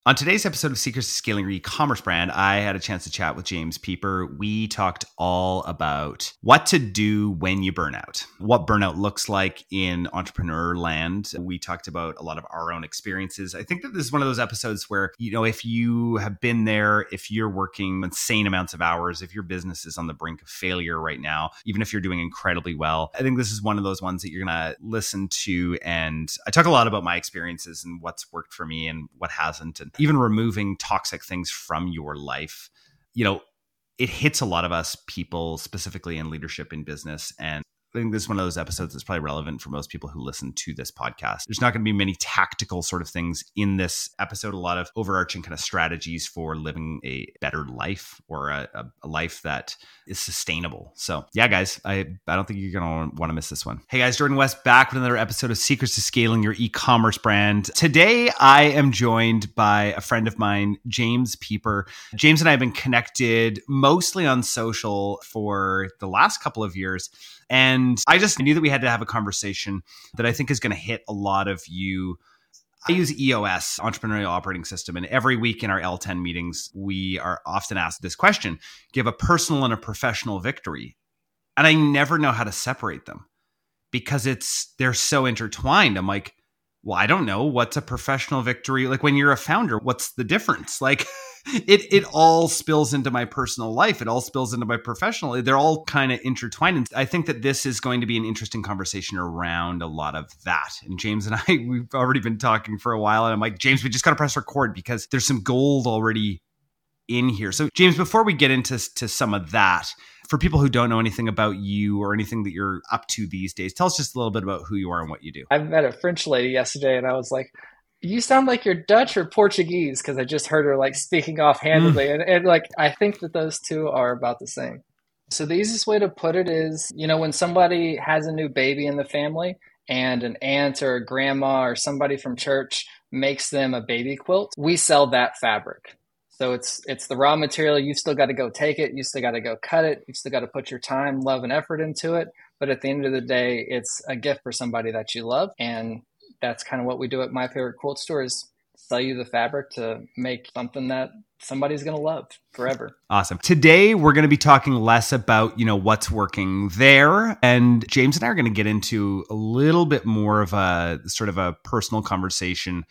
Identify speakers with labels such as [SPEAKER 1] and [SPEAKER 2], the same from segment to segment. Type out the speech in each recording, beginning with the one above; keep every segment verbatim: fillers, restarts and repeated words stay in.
[SPEAKER 1] On today's episode of Secrets to Scaling Your E-commerce Brand, I had a chance to chat with James Pieper. We talked all about what to do when you burn out, what burnout looks like in entrepreneur land. We talked about a lot of our own experiences. I think that this is one of those episodes where, you know, if you have been there, if you're working insane amounts of hours, if your business is on the brink of failure right now, even if you're doing incredibly well, I think this is one of those ones that you're going to listen to. And I talk a lot about my experiences and what's worked for me and what hasn't. And even removing toxic things from your life, you know, it hits a lot of us people, specifically in leadership in business. And I think this is one of those episodes that's probably relevant for most people who listen to this podcast. There's not going to be many tactical sort of things in this episode, a lot of overarching kind of strategies for living a better life or a, a, a life that is sustainable. So yeah, guys, I, I don't think you're going to want to miss this one. Hey guys, Jordan West back with another episode of Secrets to Scaling Your E-commerce Brand. Today, I am joined by a friend of mine, James Pieper. James and I have been connected mostly on social for the last couple of years. And I just knew that we had to have a conversation that I think is going to hit a lot of you. I use E O S, Entrepreneurial Operating System, and every week in our L ten meetings, we are often asked this question: give a personal and a professional victory. And I never know how to separate them because it's they're so intertwined. I'm like, well, I don't know. What's a professional victory? Like when you're a founder, what's the difference? Like it it all spills into my personal life. It all spills into my professional. They're all kind of intertwined. And I think that this is going to be an interesting conversation around a lot of that. And James and I, we've already been talking for a while. And I'm like, James, we just got to press record because there's some gold already in here. So James, before we get into to some of that, for people who don't know anything about you or anything that you're up to these days, tell us just a little bit about who you are and what you do.
[SPEAKER 2] I met a French lady yesterday and I was like, you sound like you're Dutch or Portuguese, because I just heard her like speaking offhandedly. Mm. And, and like, I think that those two are about the same. So the easiest way to put it is, you know, when somebody has a new baby in the family and an aunt or a grandma or somebody from church makes them a baby quilt, we sell that fabric. So it's it's the raw material. You've still got to go take it. You still got to go cut it. You've still got to put your time, love, and effort into it. But at the end of the day, it's a gift for somebody that you love. And that's kind of what we do at My Favorite Quilt Store, is sell you the fabric to make something that somebody's going to love forever.
[SPEAKER 1] Awesome. Today, we're going to be talking less about, you know, what's working there. And James and I are going to get into a little bit more of a sort of a personal conversation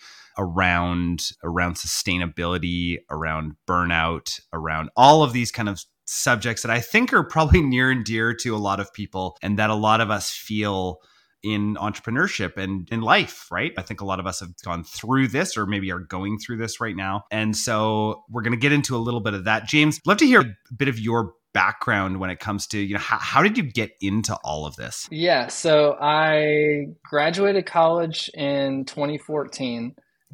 [SPEAKER 1] around, around sustainability, around burnout, around all of these kind of subjects that I think are probably near and dear to a lot of people and that a lot of us feel in entrepreneurship and in life, right? I think a lot of us have gone through this or maybe are going through this right now. And so we're going to get into a little bit of that. James, I'd love to hear a bit of your background when it comes to, you know, how, how did you get into all of this?
[SPEAKER 2] Yeah, so I graduated college in twenty fourteen.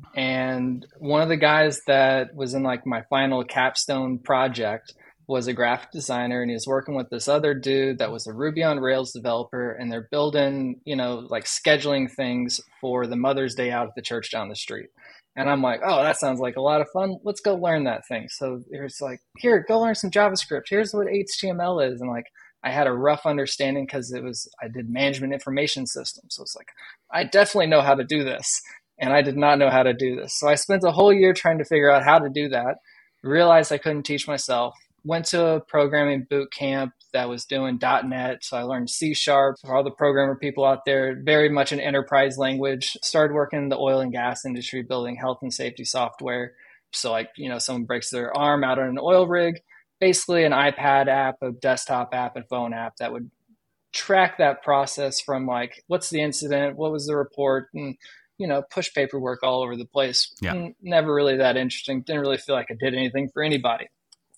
[SPEAKER 2] And one of the guys that was in like my final capstone project was a graphic designer, and he was working with this other dude that was a Ruby on Rails developer, and they're building, you know, like scheduling things for the Mother's Day out at the church down the street. And I'm like, oh, that sounds like a lot of fun. Let's go learn that thing. So it's like, here, go learn some JavaScript. Here's what H T M L is. And like, I had a rough understanding because it was, I did management information systems. So it's like, I definitely know how to do this. And I did not know how to do this. So I spent a whole year trying to figure out how to do that. Realized I couldn't teach myself. Went to a programming boot camp that was doing dot net. So I learned C Sharp. For all the programmer people out there, very much an enterprise language. Started working in the oil and gas industry, building health and safety software. So like, you know, someone breaks their arm out on an oil rig, basically an iPad app, a desktop app, and phone app that would track that process from like, what's the incident? What was the report? And, you know, push paperwork all over the place.
[SPEAKER 1] Yeah.
[SPEAKER 2] Never really that interesting. Didn't really feel like I did anything for anybody.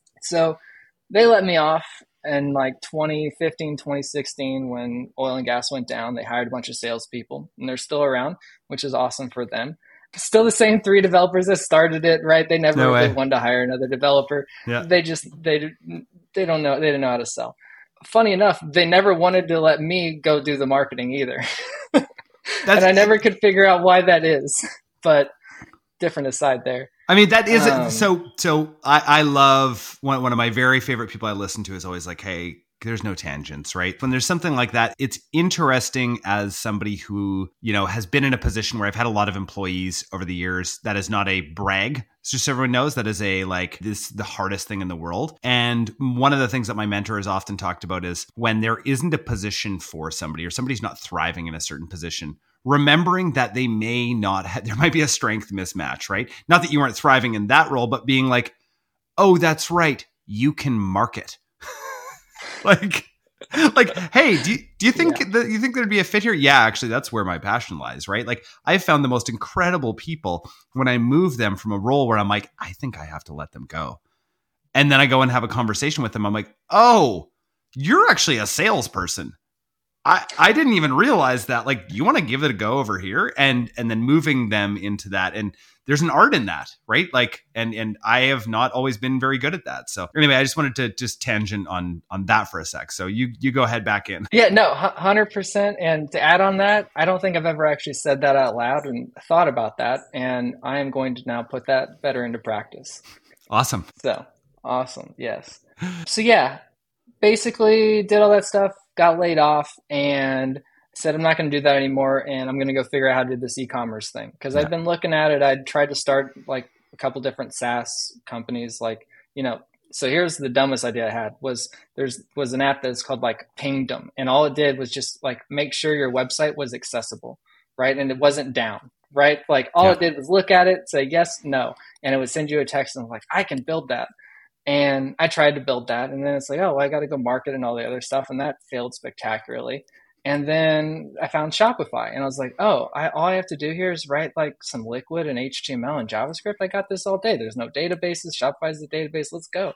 [SPEAKER 2] So they let me off in like twenty fifteen, twenty sixteen, when oil and gas went down. They hired a bunch of salespeople, and they're still around, which is awesome for them. Still the same three developers that started it, right? They never
[SPEAKER 1] no
[SPEAKER 2] really
[SPEAKER 1] way.
[SPEAKER 2] wanted to hire another developer.
[SPEAKER 1] Yeah.
[SPEAKER 2] They just, they, they don't know, they didn't know how to sell. Funny enough, they never wanted to let me go do the marketing either. And I never could figure out why that is, but different aside there.
[SPEAKER 1] I mean, that is,
[SPEAKER 2] Um,
[SPEAKER 1] so, so I, I love, one, one of my very favorite people I listen to is always like, hey, there's no tangents, right? When there's something like that, it's interesting as somebody who, you know, has been in a position where I've had a lot of employees over the years. That is not a brag. It's just so everyone knows that is a like this the hardest thing in the world. And one of the things that my mentor has often talked about is when there isn't a position for somebody or somebody's not thriving in a certain position, remembering that they may not have, there might be a strength mismatch, right? Not that you weren't thriving in that role, but being like, oh, that's right, you can market. like, like, hey, do you, do you think yeah. that you think there'd be a fit here? Yeah, actually, that's where my passion lies, right? Like, I've found the most incredible people when I move them from a role where I'm like, I think I have to let them go. And then I go and have a conversation with them. I'm like, oh, you're actually a salesperson. I, I didn't even realize that. Like, you want to give it a go over here, and and then moving them into that. And there's an art in that, right? Like, and and I have not always been very good at that. So anyway, I just wanted to just tangent on on that for a sec. So you you go ahead back in.
[SPEAKER 2] Yeah, no, one hundred percent. And to add on that, I don't think I've ever actually said that out loud and thought about that. And I am going to now put that better into practice.
[SPEAKER 1] Awesome.
[SPEAKER 2] So awesome. Yes. So yeah, basically did all that stuff, got laid off, and said, I'm not going to do that anymore. And I'm going to go figure out how to do this e-commerce thing. Cause yeah. I'd been looking at it. I'd tried to start like a couple different SaaS companies. Like, you know, so here's the dumbest idea I had was there's was an app that's called like Pingdom. And all it did was just like, make sure your website was accessible. Right. And it wasn't down. Right. Like all yeah. it did was look at it, say yes, no. And it would send you a text and like, I can build that. And I tried to build that. And then it's like, oh, well, I got to go market and all the other stuff. And that failed spectacularly. And then I found Shopify and I was like, oh, I, all I have to do here is write like some liquid and H T M L and JavaScript. I got this all day. There's no databases. Shopify is the database. Let's go.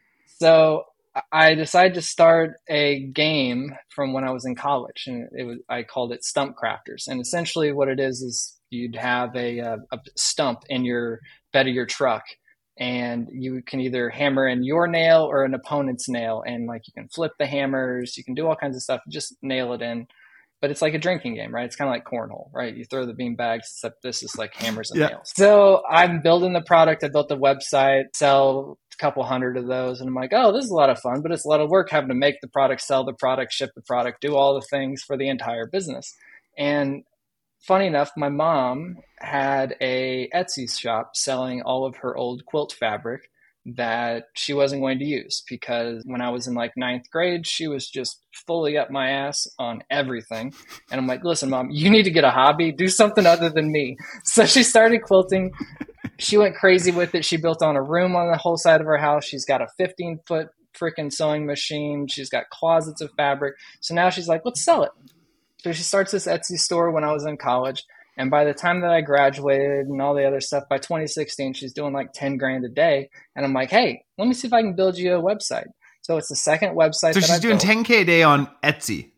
[SPEAKER 2] So I decided to start a game from when I was in college, and it was, I called it Stump Crafters. And essentially what it is, is you'd have a, a, a stump in your bed of your truck. And you can either hammer in your nail or an opponent's nail. And like you can flip the hammers, you can do all kinds of stuff, just nail it in. But it's like a drinking game, right? It's kind of like cornhole, right? You throw the bean bags, except this is like hammers and yeah. nails. So I'm building the product. I built the website, sell a couple hundred of those. And I'm like, oh, this is a lot of fun, but it's a lot of work having to make the product, sell the product, ship the product, do all the things for the entire business. And funny enough, my mom had a Etsy shop selling all of her old quilt fabric that she wasn't going to use because when I was in like ninth grade, she was just fully up my ass on everything. And I'm like, listen, Mom, you need to get a hobby, do something other than me. So she started quilting. She went crazy with it. She built on a room on the whole side of her house. She's got a fifteen foot freaking sewing machine. She's got closets of fabric. So now she's like, let's sell it. So she starts this Etsy store when I was in college. And by the time that I graduated and all the other stuff, by twenty sixteen, she's doing like ten grand a day. And I'm like, hey, let me see if I can build you a website. So it's the second website.
[SPEAKER 1] So
[SPEAKER 2] that
[SPEAKER 1] she's
[SPEAKER 2] I
[SPEAKER 1] doing
[SPEAKER 2] built.
[SPEAKER 1] ten K a day on Etsy.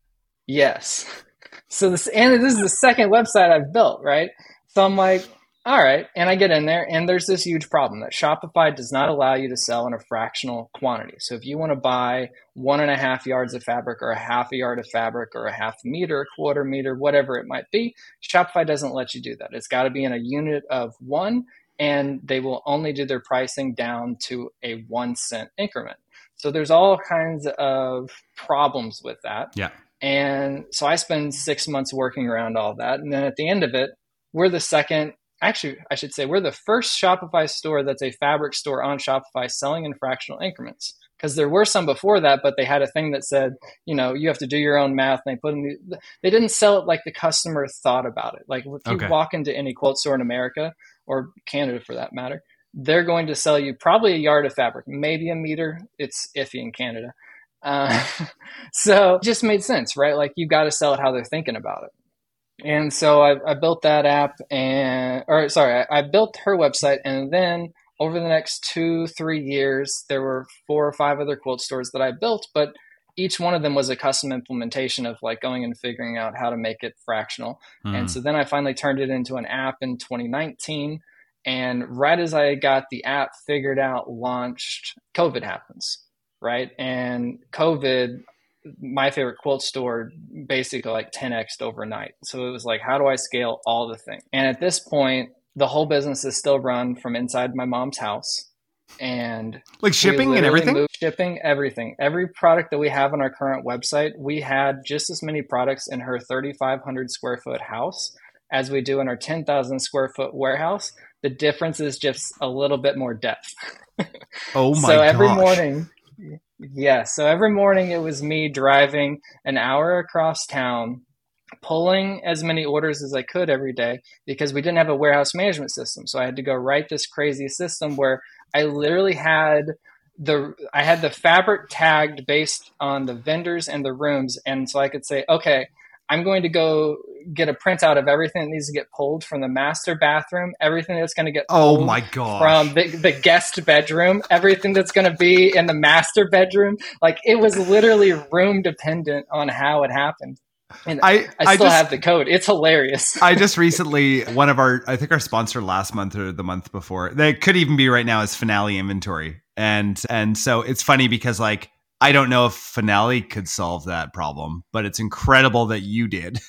[SPEAKER 2] Yes. So this, and this is the second website I've built, right? So I'm like, all right. And I get in there and there's this huge problem that Shopify does not allow you to sell in a fractional quantity. So if you want to buy one and a half yards of fabric or a half a yard of fabric or a half meter, a quarter meter, whatever it might be, Shopify doesn't let you do that. It's got to be in a unit of one, and they will only do their pricing down to a one cent increment. So there's all kinds of problems with that.
[SPEAKER 1] Yeah.
[SPEAKER 2] And so I spend six months working around all that. And then at the end of it, we're the second Actually, I should say we're the first Shopify store that's a fabric store on Shopify selling in fractional increments. Because there were some before that, but they had a thing that said, you know, you have to do your own math. And they put in the, they didn't sell it like the customer thought about it. Like if you
[SPEAKER 1] okay.
[SPEAKER 2] walk into any quilt store in America or Canada for that matter, they're going to sell you probably a yard of fabric, maybe a meter. It's iffy in Canada. Uh, so it just made sense, right? Like you got to sell it how they're thinking about it. And so I, I built that app and, or sorry, I, I built her website. And then over the next two, three years, there were four or five other quilt stores that I built, but each one of them was a custom implementation of like going and figuring out how to make it fractional. Mm. And so then I finally turned it into an app in twenty nineteen. And right as I got the app figured out, launched, COVID happens, right? And COVID, my favorite quilt store basically like ten X'd overnight. So it was like, how do I scale all the things? And at this point, the whole business is still run from inside my mom's house. And
[SPEAKER 1] like shipping and everything?
[SPEAKER 2] Moved, shipping, everything. Every product that we have on our current website, we had just as many products in her thirty-five hundred square foot house as we do in our ten thousand square foot warehouse. The difference is just a little bit more depth.
[SPEAKER 1] Oh my
[SPEAKER 2] So every
[SPEAKER 1] gosh.
[SPEAKER 2] morning, yeah. So every morning it was me driving an hour across town, pulling as many orders as I could every day because we didn't have a warehouse management system. So I had to go write this crazy system where I literally had the I had the fabric tagged based on the vendors and the rooms. And so I could say, okay, I'm going to go get a printout of everything that needs to get pulled from the master bathroom, everything that's going to get pulled
[SPEAKER 1] Oh my gosh.
[SPEAKER 2] from the, the guest bedroom, everything that's going to be in the master bedroom. Like it was literally room dependent on how it happened. And I, I still I just, have the code. It's hilarious.
[SPEAKER 1] I just recently, one of our, I think our sponsor last month or the month before, they could even be right now, is Finale Inventory. And, and so it's funny because like, I don't know if Finale could solve that problem, but it's incredible that you did.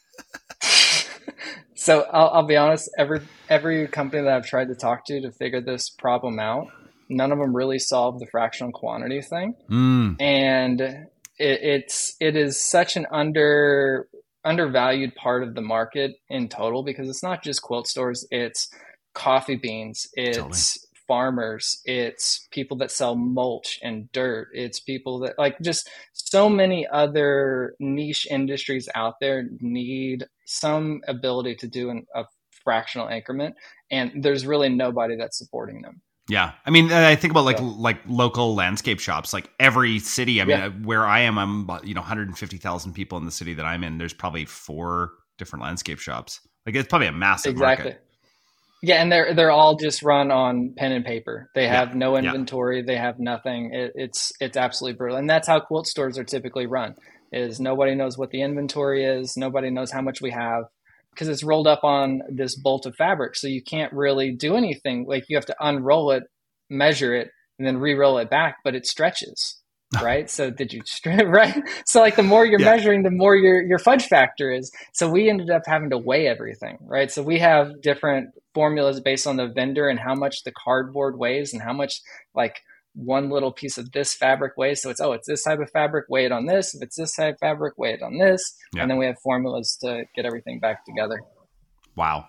[SPEAKER 2] So I'll, I'll be honest, every, every company that I've tried to talk to to figure this problem out, none of them really solved the fractional quantity thing.
[SPEAKER 1] Mm.
[SPEAKER 2] And it, it's, it is such an under, undervalued part of the market in total, because it's not just quilt stores, it's coffee beans, it's totally. farmers, it's people that sell mulch and dirt, it's people that like just so many other niche industries out there need some ability to do an, a fractional increment, and there's really nobody that's supporting them.
[SPEAKER 1] Yeah. I mean, I think about like
[SPEAKER 2] so.
[SPEAKER 1] like local landscape shops, like every city. I mean,
[SPEAKER 2] yeah.
[SPEAKER 1] where I am, I'm about, you know, one hundred fifty thousand people in the city that I'm in. There's probably four different landscape shops. Like it's probably a massive
[SPEAKER 2] exactly.
[SPEAKER 1] market.
[SPEAKER 2] Yeah, and they're they're all just run on pen and paper. They have
[SPEAKER 1] yeah.
[SPEAKER 2] no inventory. Yeah. They have nothing. It, it's it's absolutely brutal, and that's how quilt stores are typically run. Is nobody knows what the inventory is. Nobody knows how much we have, because it's rolled up on this bolt of fabric. So you can't really do anything. Like you have to unroll it, measure it, and then re-roll it back, but it stretches. Right. So did you stretch? Right. So like the more you're yeah. measuring, the more your, your fudge factor is. So we ended up having to weigh everything. Right. So we have different formulas based on the vendor and how much the cardboard weighs and how much like one little piece of this fabric weighs. So it's, oh, it's this type of fabric, weigh it on this. If it's this type of fabric, weigh it on this. Yeah. And then we have formulas to get everything back together.
[SPEAKER 1] Wow.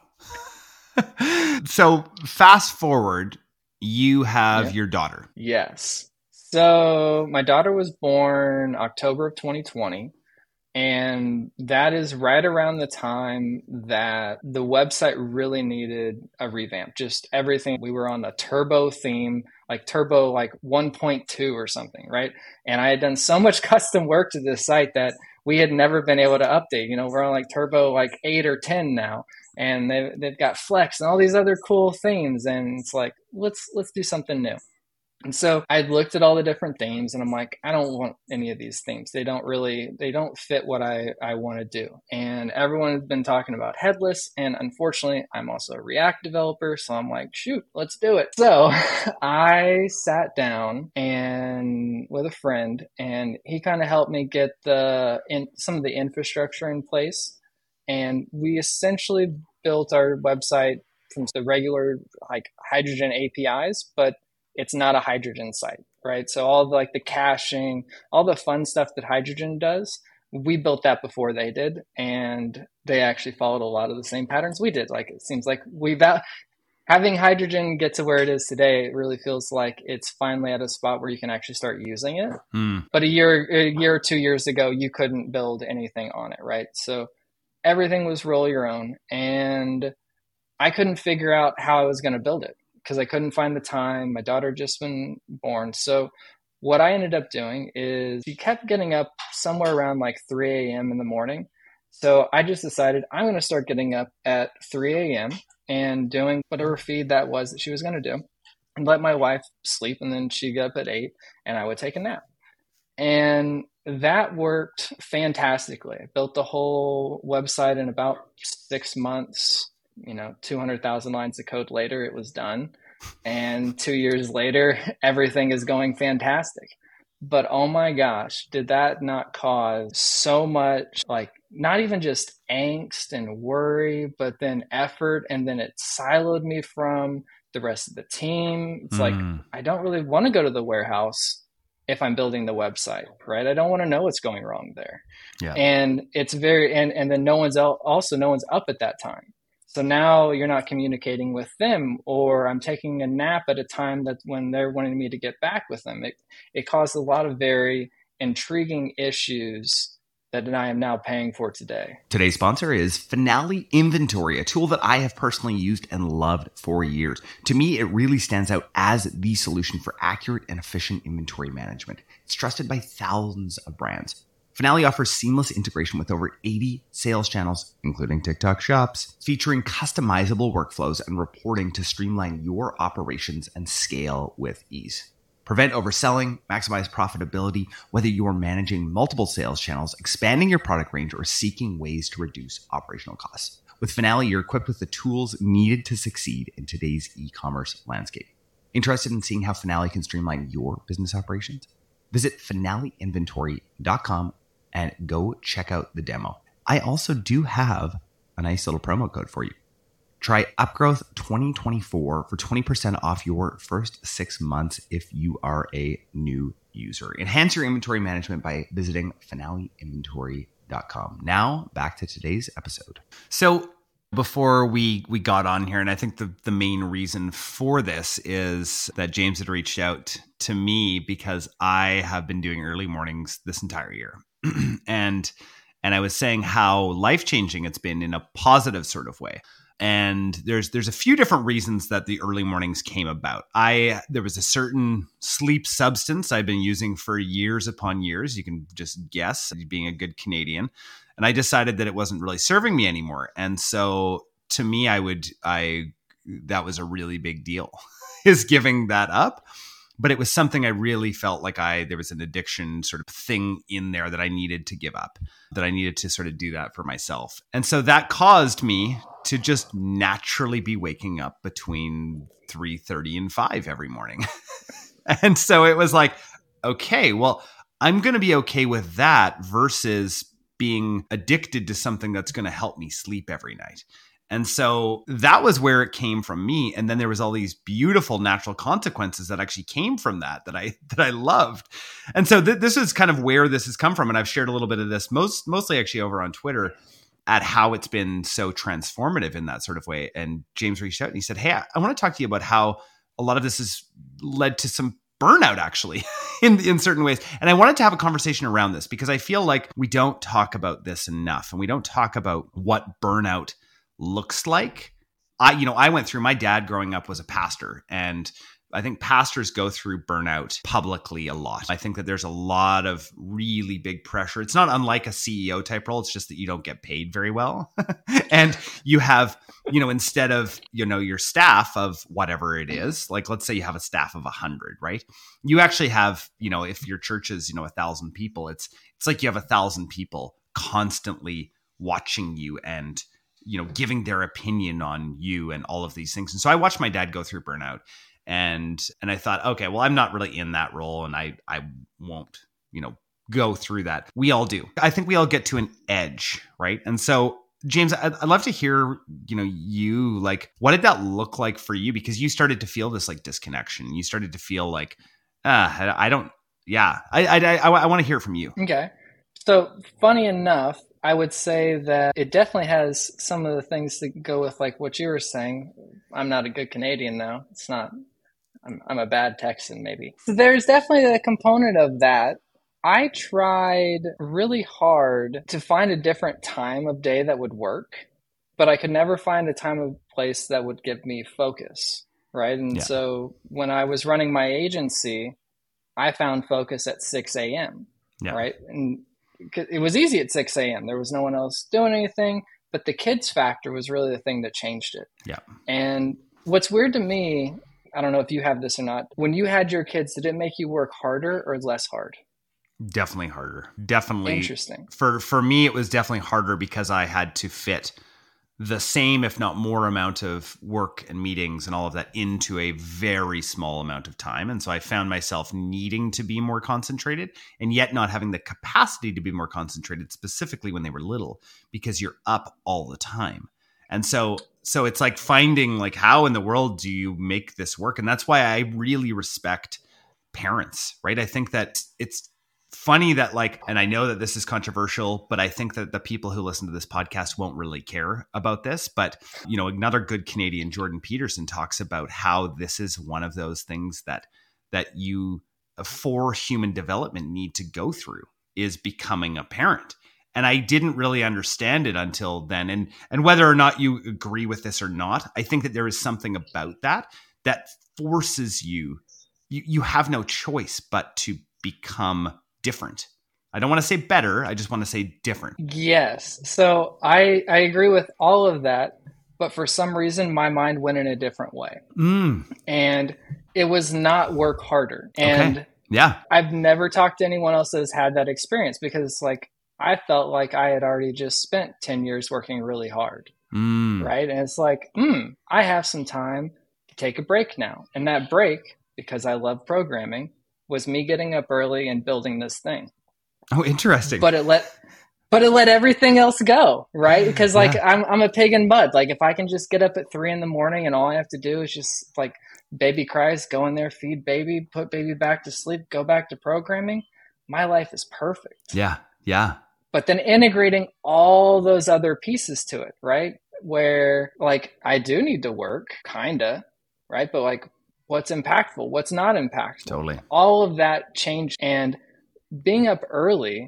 [SPEAKER 1] So fast forward, you have yeah. your daughter.
[SPEAKER 2] Yes. So my daughter was born October of twenty twenty, and that is right around the time that the website really needed a revamp. Just everything. We were on a turbo theme, like turbo like one point two or something, right? And I had done so much custom work to this site that we had never been able to update. You know, we're on like turbo like eight or ten now, and they've, they've got Flex and all these other cool themes. And it's like, let's let's do something new. And so I looked at all the different themes and I'm like, I don't want any of these themes. They don't really, they don't fit what I, I want to do. And everyone has been talking about headless. And unfortunately, I'm also a React developer. So I'm like, shoot, let's do it. So I sat down and with a friend, and he kind of helped me get the in, some of the infrastructure in place. And we essentially built our website from the regular like Hydrogen A P Is, but it's not a Hydrogen site, right? So all the, like the caching, all the fun stuff that Hydrogen does, we built that before they did, and they actually followed a lot of the same patterns we did. Like it seems like we've having Hydrogen get to where it is today. It really feels like it's finally at a spot where you can actually start using it. Mm. But a year, a year or two years ago, you couldn't build anything on it, right? So everything was roll your own, and I couldn't figure out how I was going to build it, because I couldn't find the time. My daughter had just been born. So what I ended up doing is she kept getting up somewhere around like three a.m. in the morning. So I just decided I'm going to start getting up at three a.m. and doing whatever feed that was that she was going to do, and let my wife sleep. And then she'd get up at eight and I would take a nap. And that worked fantastically. I built the whole website in about six months. You know, two hundred thousand lines of code later, it was done. And two years later, everything is going fantastic. But oh my gosh, did that not cause so much, like not even just angst and worry, but then effort. And then it siloed me from the rest of the team. It's
[SPEAKER 1] Mm.
[SPEAKER 2] like, I don't really want to go to the warehouse if I'm building the website, right? I don't want to know what's going wrong there.
[SPEAKER 1] Yeah.
[SPEAKER 2] And it's very, and, and then no one's el- also no one's up at that time. So now you're not communicating with them, or I'm taking a nap at a time that when they're wanting me to get back with them. It, it caused a lot of very intriguing issues that I am now paying for today.
[SPEAKER 1] Today's sponsor is Finale Inventory, a tool that I have personally used and loved for years. To me, it really stands out as the solution for accurate and efficient inventory management. It's trusted by thousands of brands. Finale offers seamless integration with over eighty sales channels, including TikTok shops, featuring customizable workflows and reporting to streamline your operations and scale with ease. Prevent overselling, maximize profitability, whether you're managing multiple sales channels, expanding your product range, or seeking ways to reduce operational costs. With Finale, you're equipped with the tools needed to succeed in today's e-commerce landscape. Interested in seeing how Finale can streamline your business operations? Visit finale inventory dot com and go check out the demo. I also do have a nice little promo code for you. Try Upgrowth twenty twenty-four for twenty percent off your first six months if you are a new user. Enhance your inventory management by visiting finale inventory dot com. Now, back to today's episode. So before we, we got on here, and I think the, the main reason for this is that James had reached out to me because I have been doing early mornings this entire year. and and I was saying how life-changing it's been in a positive sort of way. And there's there's a few different reasons that the early mornings came about. I there was a certain sleep substance I've been using for years upon years. You can just guess, being a good Canadian. And I decided that it wasn't really serving me anymore. And so to me, I would I that was a really big deal, is giving that up. But it was something I really felt like I there was an addiction sort of thing in there that I needed to give up, that I needed to sort of do that for myself. And so that caused me to just naturally be waking up between three thirty and five every morning. And so it was like, okay, well, I'm going to be okay with that versus being addicted to something that's going to help me sleep every night. And so that was where it came from me. And then there was all these beautiful natural consequences that actually came from that, that I, that I loved. And so th- this is kind of where this has come from. And I've shared a little bit of this most, mostly actually over on Twitter, at how it's been so transformative in that sort of way. And James reached out and he said, hey, I, I want to talk to you about how a lot of this has led to some burnout actually in, in certain ways. And I wanted to have a conversation around this because I feel like we don't talk about this enough, and we don't talk about what burnout looks like. I, you know, I went through, my dad growing up was a pastor, and I think pastors go through burnout publicly a lot. I think that there's a lot of really big pressure. It's not unlike a C E O type role. It's just that you don't get paid very well. And you have, you know, instead of, you know, your staff of whatever it is, like let's say you have a staff of a hundred, right? You actually have, you know, if your church is, you know, a thousand people, it's, it's like you have a thousand people constantly watching you and, you know, giving their opinion on you and all of these things. And so I watched my dad go through burnout. And and I thought, okay, well, I'm not really in that role, and I I won't, you know, go through that. We all do. I think we all get to an edge, right? And so, James, I'd, I'd love to hear, you know, you like, what did that look like for you? Because you started to feel this like disconnection. You started to feel like, ah, I, I don't, yeah, I I I, I want to hear from you.
[SPEAKER 2] Okay, so funny enough, I would say that it definitely has some of the things that go with like what you were saying. I'm not a good Canadian though. It's not. I'm, I'm a bad Texan, maybe. So there's definitely a component of that. I tried really hard to find a different time of day that would work, but I could never find a time or place that would give me focus, right? And yeah. So when I was running my agency, I found focus at six a.m., yeah. right? And it was easy at six a.m. There was no one else doing anything, but the kids factor was really the thing that changed it.
[SPEAKER 1] Yeah.
[SPEAKER 2] And what's weird to me, I don't know if you have this or not, when you had your kids, did it make you work harder or less hard?
[SPEAKER 1] Definitely harder. Definitely.
[SPEAKER 2] Interesting.
[SPEAKER 1] For for me, it was definitely harder because I had to fit the same, if not more, amount of work and meetings and all of that into a very small amount of time. And so I found myself needing to be more concentrated and yet not having the capacity to be more concentrated, specifically when they were little, because you're up all the time. And so So it's like finding like, how in the world do you make this work? And that's why I really respect parents, right? I think that it's funny that like, and I know that this is controversial, but I think that the people who listen to this podcast won't really care about this. But, you know, another good Canadian, Jordan Peterson, talks about how this is one of those things that, that you, for human development, need to go through, is becoming a parent. And I didn't really understand it until then. And, and whether or not you agree with this or not, I think that there is something about that that forces you, you, you have no choice but to become different. I don't want to say better. I just want to say different.
[SPEAKER 2] Yes. So I, I agree with all of that. But for some reason, my mind went in a different way.
[SPEAKER 1] Mm.
[SPEAKER 2] And it was not work harder. And
[SPEAKER 1] okay. yeah,
[SPEAKER 2] I've never talked to anyone else that has had that experience, because it's like, I felt like I had already just spent ten years working really hard.
[SPEAKER 1] Mm.
[SPEAKER 2] Right. And it's like, hmm, I have some time to take a break now. And that break, because I love programming, was me getting up early and building this thing.
[SPEAKER 1] Oh, interesting.
[SPEAKER 2] But it let, but it let everything else go, right? Because like yeah. I'm, I'm a pig in mud. Like if I can just get up at three in the morning and all I have to do is just like baby cries, go in there, feed baby, put baby back to sleep, go back to programming, my life is perfect.
[SPEAKER 1] Yeah, yeah.
[SPEAKER 2] But then integrating all those other pieces to it, right? Where like I do need to work, kinda, right? But like, what's impactful? What's not impactful?
[SPEAKER 1] Totally.
[SPEAKER 2] All of that changed. And being up early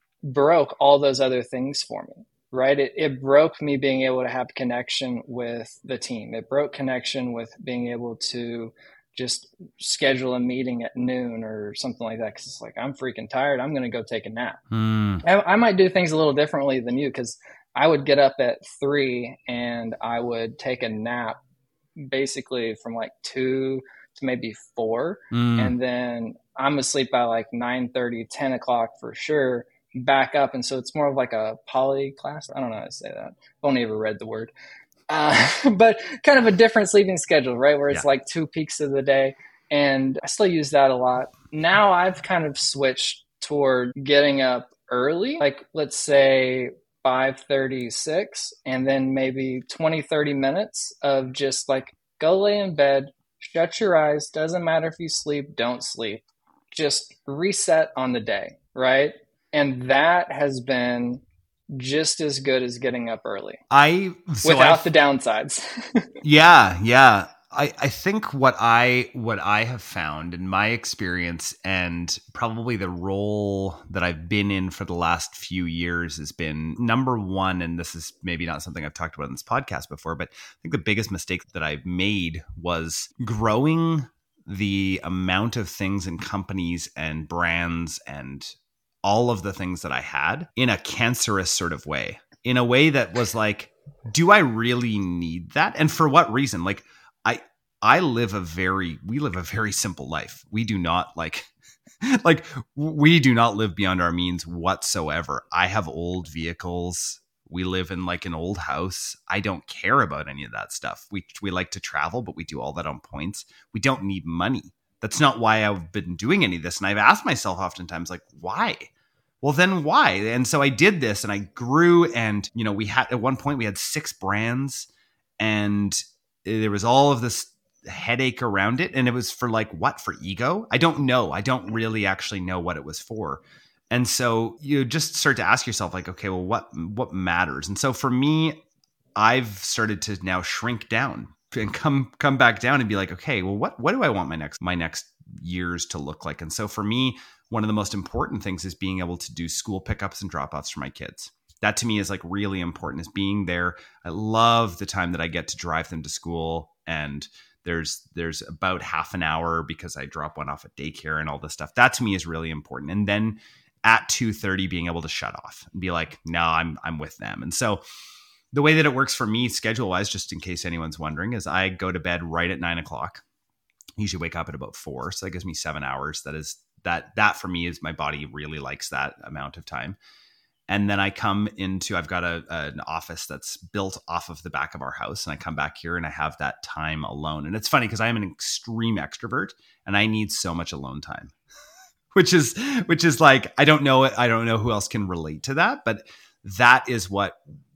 [SPEAKER 2] broke all those other things for me, right? It, it broke me being able to have connection with the team. It broke connection with being able to just schedule a meeting at noon or something like that. Because it's like, I'm freaking tired. I'm going to go take a nap.
[SPEAKER 1] Mm.
[SPEAKER 2] I, I might do things a little differently than you, because I would get up at three and I would take a nap basically from like two to maybe four. Mm. And then I'm asleep by like nine thirty, ten o'clock for sure, back up. And so it's more of like a poly class. I don't know how to say that. I've only ever read the word. Uh, but kind of a different sleeping schedule, right? Where it's yeah. like two peaks of the day. And I still use that a lot. Now I've kind of switched toward getting up early, like let's say five thirty-six, and then maybe twenty, thirty minutes of just like go lay in bed, shut your eyes. Doesn't matter if you sleep, don't sleep. Just reset on the day, right? And that has been just as good as getting up early.
[SPEAKER 1] I so
[SPEAKER 2] without
[SPEAKER 1] I've,
[SPEAKER 2] the downsides.
[SPEAKER 1] yeah, yeah. I, I think what I what I have found in my experience, and probably the role that I've been in for the last few years, has been number one, and this is maybe not something I've talked about in this podcast before, but I think the biggest mistake that I've made was growing the amount of things and companies and brands and all of the things that I had in a cancerous sort of way, in a way that was like, do I really need that? And for what reason? Like, I, I live a very, we live a very simple life. We do not like, like we do not live beyond our means whatsoever. I have old vehicles. We live in like an old house. I don't care about any of that stuff. We, we like to travel, but we do all that on points. We don't need money. That's not why I've been doing any of this. And I've asked myself oftentimes, like, why? Well, then why? And so I did this and I grew, and, you know, we had, at one point we had six brands, and there was all of this headache around it. And it was for like, what, for ego? I don't know. I don't really actually know what it was for. And so you just start to ask yourself like, okay, well, what, what matters? And so for me, I've started to now shrink down and come, come back down and be like, okay, well, what, what do I want my next, my next years to look like? And so for me, one of the most important things is being able to do school pickups and drop-offs for my kids. That to me is like really important, is being there. I love the time that I get to drive them to school, and there's there's about half an hour because I drop one off at daycare and all this stuff. That to me is really important. And then at two thirty, being able to shut off and be like, no, I'm I'm with them. And so the way that it works for me schedule-wise, just in case anyone's wondering, is I go to bed right at nine o'clock. I usually wake up at about four. So that gives me seven hours. That is that that for me is, my body really likes that amount of time. And then I come into, I've got a, an office that's built off of the back of our house, and I come back here and I have that time alone. And it's funny because I am an extreme extrovert and I need so much alone time, which is, which is like, I don't know, I don't know who else can relate to that, but that is what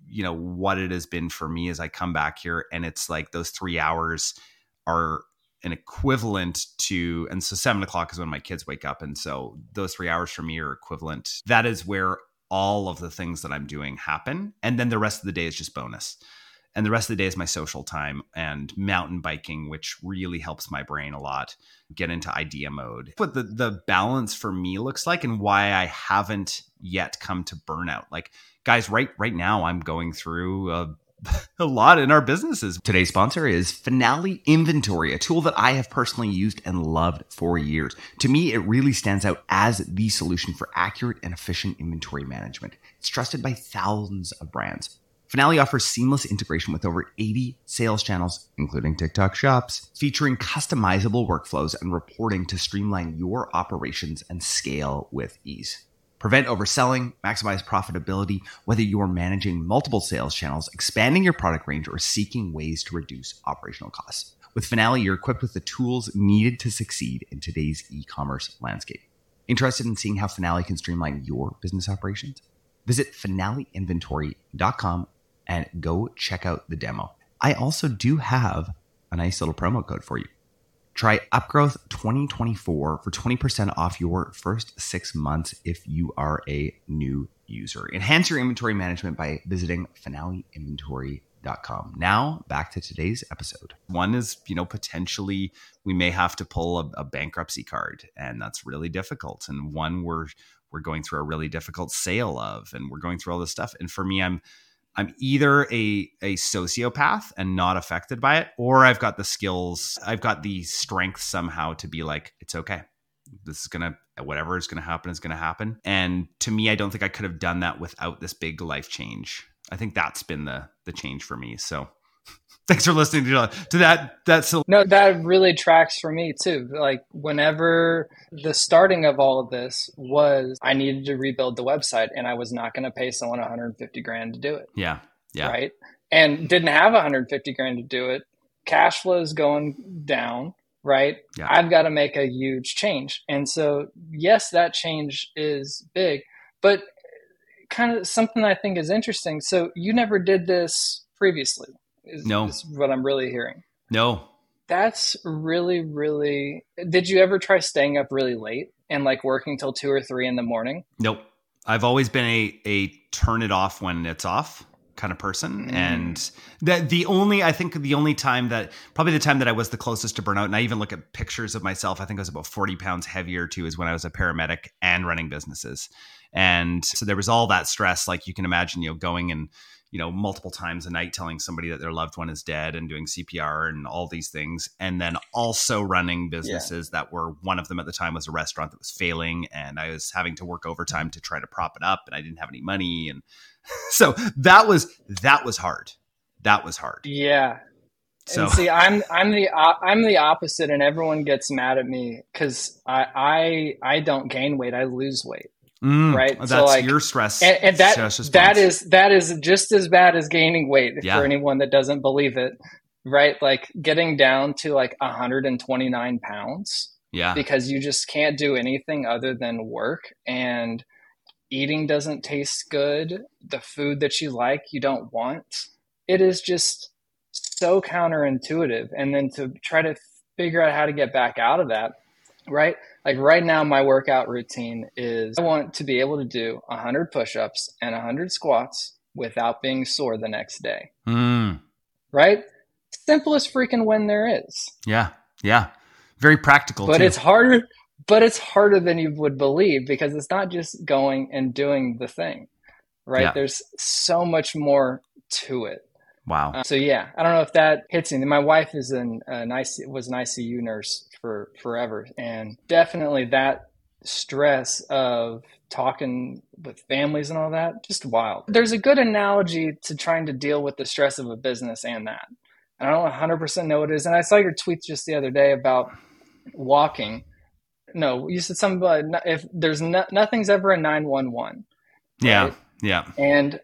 [SPEAKER 1] you know, what it has been for me as I come back here, and it's like those three hours are an equivalent to, and so seven o'clock is when my kids wake up. And so those three hours for me are equivalent. That is where all of the things that I'm doing happen. And then the rest of the day is just bonus. And the rest of the day is my social time and mountain biking, which really helps my brain a lot get into idea mode. What the, the balance for me looks like and why I haven't yet come to burnout. Like, guys, right, right now I'm going through a a lot in our businesses. Today's sponsor is Finale Inventory, a tool that I have personally used and loved for years. To me, it really stands out as the solution for accurate and efficient inventory management. It's trusted by thousands of brands. Finale offers seamless integration with over eighty sales channels, including TikTok shops, featuring customizable workflows and reporting to streamline your operations and scale with ease. Prevent overselling, maximize profitability, whether you're managing multiple sales channels, expanding your product range, or seeking ways to reduce operational costs. With Finale, you're equipped with the tools needed to succeed in today's e-commerce landscape. Interested in seeing how Finale can streamline your business operations? Visit finale inventory dot com and go check out the demo. I also do have a nice little promo code for you. Try Upgrowth twenty twenty-four for twenty percent off your first six months if you are a new user. Enhance your inventory management by visiting finale inventory dot com. Now, back to today's episode. One is, you know, potentially we may have to pull a, a bankruptcy card, and that's really difficult. And one we're we're going through a really difficult sale of, and we're going through all this stuff. And for me, I'm I'm either a, a sociopath and not affected by it, or I've got the skills, I've got the strength somehow to be like, it's okay. This is going to, whatever is going to happen is going to happen. And to me, I don't think I could have done that without this big life change. I think that's been the the change for me. So thanks for listening to, to that. That's a-
[SPEAKER 2] no, that really tracks for me too. Like whenever the starting of all of this was, I needed to rebuild the website and I was not going to pay someone one hundred fifty grand to do it.
[SPEAKER 1] Yeah. Yeah.
[SPEAKER 2] Right. And didn't have one hundred fifty grand to do it. Cash flow is going down. Right.
[SPEAKER 1] Yeah.
[SPEAKER 2] I've got to make a huge change. And so, yes, that change is big, but kind of something I think is interesting. So you never did this previously. Is,
[SPEAKER 1] no.
[SPEAKER 2] is what I'm really hearing.
[SPEAKER 1] No.
[SPEAKER 2] That's really, really, did you ever try staying up really late and like working till two or three in the morning?
[SPEAKER 1] Nope. I've always been a, a turn it off when it's off kind of person. Mm. And that the only, I think the only time that, probably the time that I was the closest to burnout, and I even look at pictures of myself, I think I was about forty pounds heavier too, is when I was a paramedic and running businesses. And so there was all that stress, like you can imagine, you know, going and, you know, multiple times a night telling somebody that their loved one is dead and doing C P R and all these things. And then also running businesses yeah. that were, one of them at the time was a restaurant that was failing. And I was having to work overtime to try to prop it up and I didn't have any money. And so that was, that was hard. That was hard.
[SPEAKER 2] Yeah.
[SPEAKER 1] So
[SPEAKER 2] and see, I'm, I'm the, I'm the opposite and everyone gets mad at me because I, I, I don't gain weight. I lose weight.
[SPEAKER 1] Mm,
[SPEAKER 2] right.
[SPEAKER 1] That's
[SPEAKER 2] so like,
[SPEAKER 1] your stress.
[SPEAKER 2] And, and that, that is, that is just as bad as gaining weight
[SPEAKER 1] yeah.
[SPEAKER 2] for anyone that doesn't believe it. Right. Like getting down to like one hundred twenty-nine pounds.
[SPEAKER 1] Yeah.
[SPEAKER 2] Because you just can't do anything other than work and eating doesn't taste good. The food that you like, you don't want. It is just so counterintuitive. And then to try to figure out how to get back out of that. Right. Like right now, my workout routine is I want to be able to do one hundred push-ups and one hundred squats without being sore the next day.
[SPEAKER 1] Mm.
[SPEAKER 2] Right? Simplest freaking win there is.
[SPEAKER 1] Yeah. Yeah. Very practical.
[SPEAKER 2] But
[SPEAKER 1] too.
[SPEAKER 2] it's harder, but it's harder than you would believe because it's not just going and doing the thing. Right?
[SPEAKER 1] Yeah.
[SPEAKER 2] There's so much more to it.
[SPEAKER 1] Wow.
[SPEAKER 2] Uh, so yeah, I don't know if that hits me. My wife is an, an I C, was an I C U nurse for forever. And definitely that stress of talking with families and all that, just wild. There's a good analogy to trying to deal with the stress of a business and that. And I don't one hundred percent know what it is. And I saw your tweets just the other day about walking. No, you said something about if there's no, nothing's ever a nine one one. Right?
[SPEAKER 1] Yeah. Yeah.
[SPEAKER 2] And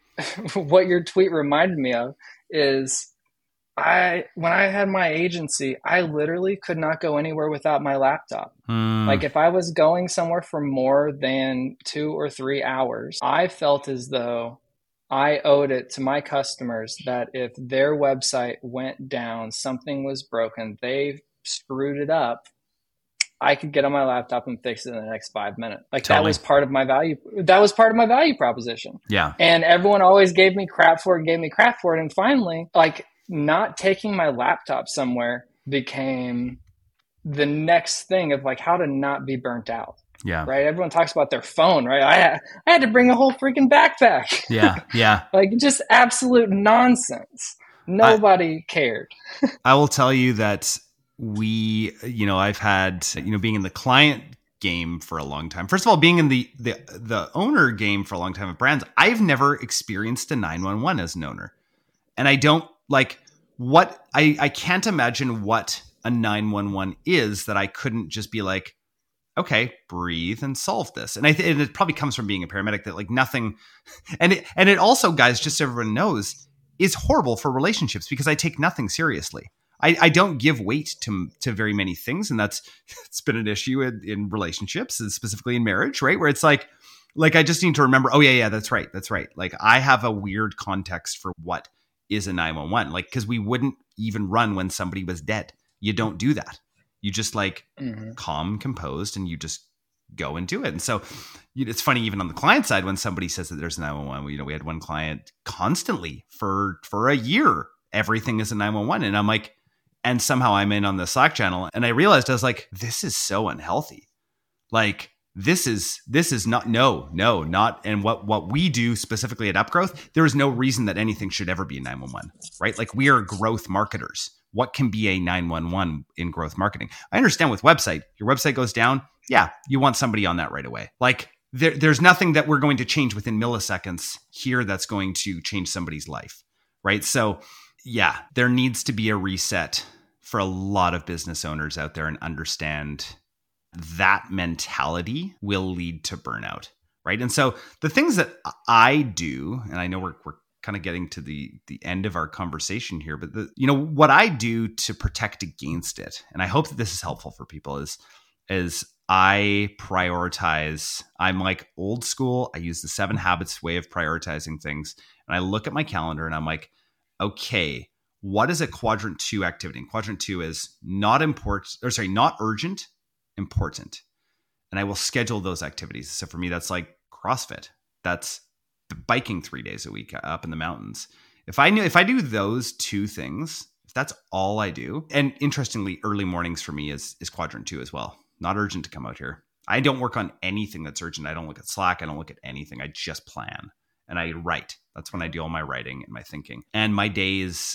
[SPEAKER 2] what your tweet reminded me of is I, when I had my agency, I literally could not go anywhere without my laptop.
[SPEAKER 1] Mm.
[SPEAKER 2] Like if I was going somewhere for more than two or three hours, I felt as though I owed it to my customers that if their website went down, something was broken, they screwed it up, I could get on my laptop and fix it in the next five minutes. Like totally. That was part of my value. That was part of my value proposition.
[SPEAKER 1] Yeah.
[SPEAKER 2] And everyone always gave me crap for it, gave me crap for it. And finally, like not taking my laptop somewhere became the next thing of like how to not be burnt out.
[SPEAKER 1] Yeah.
[SPEAKER 2] Right. Everyone talks about their phone, right? I had, I had to bring a whole freaking backpack.
[SPEAKER 1] Yeah. Yeah.
[SPEAKER 2] Like just absolute nonsense. Nobody I, cared.
[SPEAKER 1] I will tell you that we, you know, I've had, you know, being in the client game for a long time. First of all, being in the, the, the owner game for a long time of brands, I've never experienced a nine one one as an owner. And I don't like what I, I can't imagine what a nine one one is that I couldn't just be like, okay, breathe and solve this. And I think it probably comes from being a paramedic that like nothing, and it, and it also, guys, just so everyone knows, is horrible for relationships because I take nothing seriously. I, I don't give weight to to very many things, and that's it's been an issue in, in relationships, and specifically in marriage, right? Where it's like, like I just need to remember, oh yeah, yeah, that's right, that's right. Like I have a weird context for what is a nine one one, like because we wouldn't even run when somebody was dead. You don't do that. You just like mm-hmm. calm, composed, and you just go and do it. And so you know, it's funny, even on the client side, when somebody says that there's a nine one one, you know, we had one client constantly for, for a year, everything is a nine one one. And I'm like, and somehow I'm in on the Slack channel and I realized I was like, this is so unhealthy. Like this is, this is not, no, no, not. And what, what we do specifically at Upgrowth, there is no reason that anything should ever be a nine one one, right? Like we are growth marketers. What can be a nine one one in growth marketing? I understand with website, your website goes down. Yeah. You want somebody on that right away. Like there, there's nothing that we're going to change within milliseconds here that's going to change somebody's life. Right. So yeah, there needs to be a reset for a lot of business owners out there and understand that mentality will lead to burnout. Right. And so the things that I do, and I know we're, we're kind of getting to the the end of our conversation here, but the, you know, what I do to protect against it, and I hope that this is helpful for people, is, is I prioritize, I'm like old school. I use the seven habits way of prioritizing things. And I look at my calendar and I'm like, okay, what is a quadrant two activity? And quadrant two is not important, or sorry, not urgent, important. And I will schedule those activities. So for me, that's like CrossFit. That's biking three days a week up in the mountains. If I knew, if I do those two things, if that's all I do, and interestingly, early mornings for me is, is quadrant two as well. Not urgent to come out here. I don't work on anything that's urgent. I don't look at Slack. I don't look at anything. I just plan and I write. That's when I do all my writing and my thinking. And my days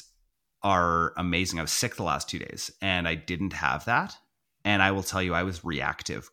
[SPEAKER 1] are amazing. I was sick the last two days and I didn't have that. And I will tell you, I was reactive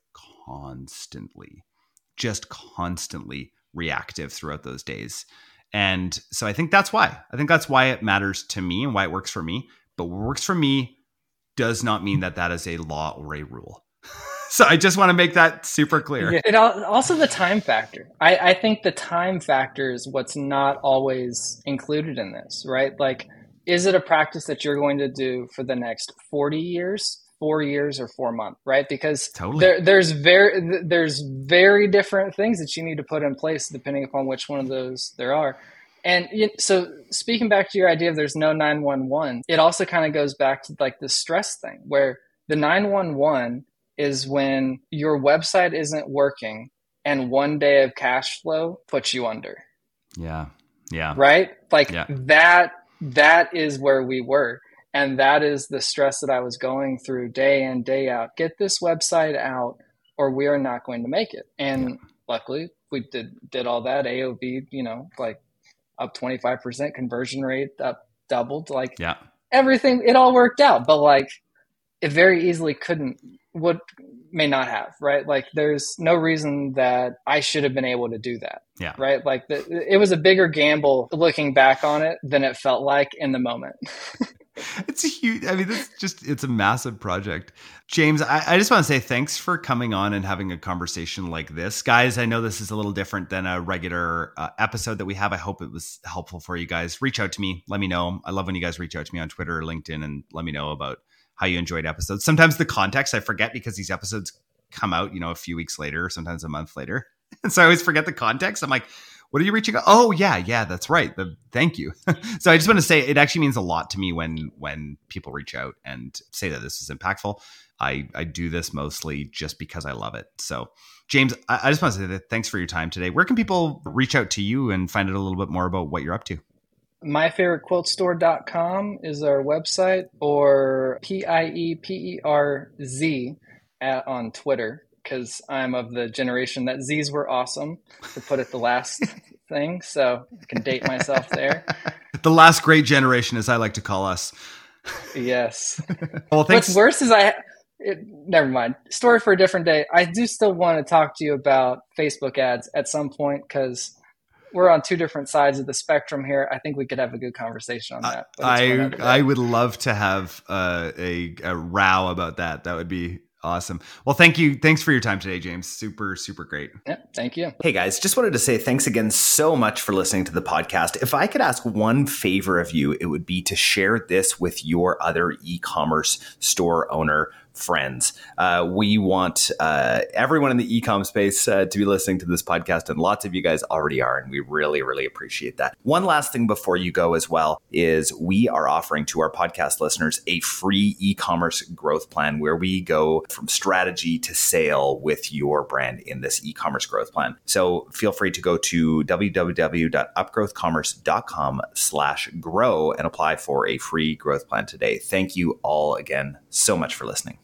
[SPEAKER 1] constantly, just constantly reactive throughout those days. And so I think that's why. I think that's why it matters to me and why it works for me. But what works for me does not mean that that is a law or a rule. So I just want to make that super clear.
[SPEAKER 2] Yeah, it also the time factor. I, I think the time factor is what's not always included in this, right? Like, is it a practice that you're going to do for the next forty years? Four years or four months, right? Because totally. there, there's very there's very different things that you need to put in place depending upon which one of those there are. And you, so speaking back to your idea of there's no nine one one, it also kind of goes back to like the stress thing where the nine one one is when your website isn't working and one day of cash flow puts you under.
[SPEAKER 1] Yeah. Yeah.
[SPEAKER 2] Right? Like
[SPEAKER 1] yeah.
[SPEAKER 2] that that is where we were. And that is the stress that I was going through day in, day out. Get this website out or we are not going to make it. And yeah. luckily we did did all that. A O V, you know, like up twenty-five percent, conversion rate up doubled. Like
[SPEAKER 1] yeah.
[SPEAKER 2] everything, it all worked out. But like it very easily couldn't, would, may not have, right? Like there's no reason that I should have been able to do that.
[SPEAKER 1] Yeah.
[SPEAKER 2] Right. Like the, it was a bigger gamble looking back on it than it felt like in the moment.
[SPEAKER 1] It's a huge, I mean, it's just, it's a massive project. James, I, I just want to say thanks for coming on and having a conversation like this. Guys, I know this is a little different than a regular uh, episode that we have. I hope it was helpful for you guys. Reach out to me. Let me know. I love when you guys reach out to me on Twitter or LinkedIn and let me know about how you enjoyed episodes. Sometimes the context I forget because these episodes come out, you know, a few weeks later, sometimes a month later. And so I always forget the context. I'm like, What are you reaching out? Oh yeah, yeah, that's right. The, thank you. So I just want to say it actually means a lot to me when when people reach out and say that this is impactful. I, I do this mostly just because I love it. So James, I, I just want to say that thanks for your time today. Where can people reach out to you and find out a little bit more about what you're up to?
[SPEAKER 2] my favorite quilt store dot com is our website, or P I E P E R Z at, on Twitter, because I'm of the generation that Z's were awesome, to put it the last thing. So I can date myself there.
[SPEAKER 1] The last great generation, as I like to call us.
[SPEAKER 2] Yes.
[SPEAKER 1] Well, thanks.
[SPEAKER 2] What's worse is I, it, never mind. Story for a different day. I do still want to talk to you about Facebook ads at some point, because we're on two different sides of the spectrum here. I think we could have a good conversation on that. But
[SPEAKER 1] I I would love to have uh, a a row about that. That would be awesome. Well, thank you. Thanks for your time today, James. Super, super great.
[SPEAKER 2] Yeah, thank you.
[SPEAKER 3] Hey guys, just wanted to say thanks again so much for listening to the podcast. If I could ask one favor of you, it would be to share this with your other e-commerce store owner friends. Uh, we want uh, everyone in the e-com space uh, to be listening to this podcast, and lots of you guys already are, and we really, really appreciate that. One last thing before you go as well is we are offering to our podcast listeners a free e-commerce growth plan where we go from strategy to sale with your brand in this e-commerce growth plan. So feel free to go to w w w dot upgrowth commerce dot com slash grow and apply for a free growth plan today. Thank you all again so much for listening.